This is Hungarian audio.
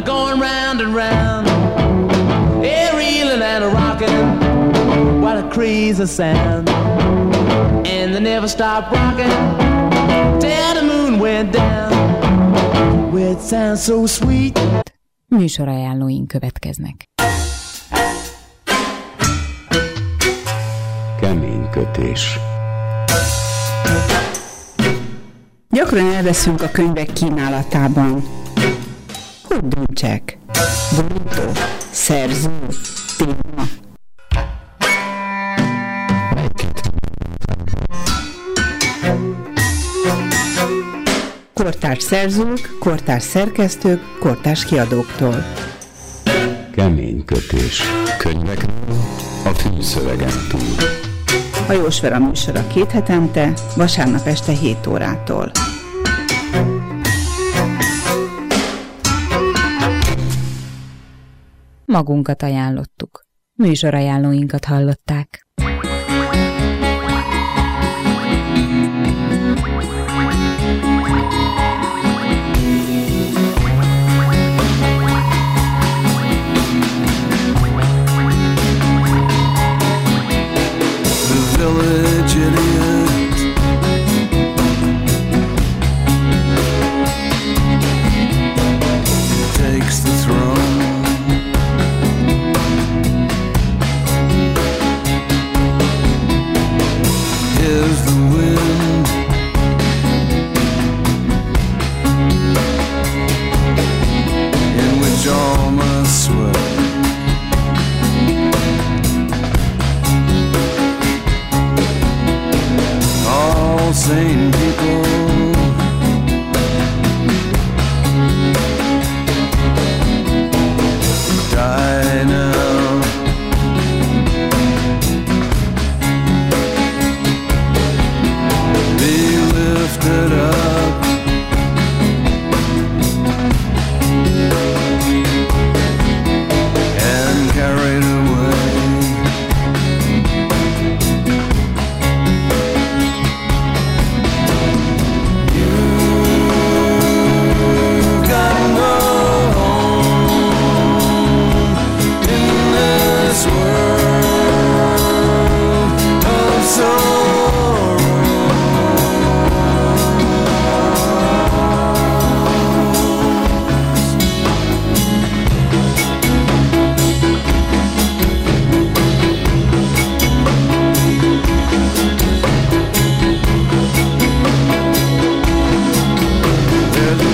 going round and round, yeah, reeling and a rocking, what a crazy sound. And they never stopped rocking till the moon went down, where it sounds so sweet. Műsorajánlóink következnek. Keménykötés. Gyakran elveszünk a könyvek kínálatában. Hogy döntsek? Borító? Szerző? Téma? Kortárs szerzők, kortárs szerkesztők, kortárs kiadóktól. Keménykötés. Könyvekről a fűszövegen túl. Hajós Vera műsora 2 hetente, vasárnap este 7 órától. Magunkat ajánlottuk. Műsorajánlóinkat hallották.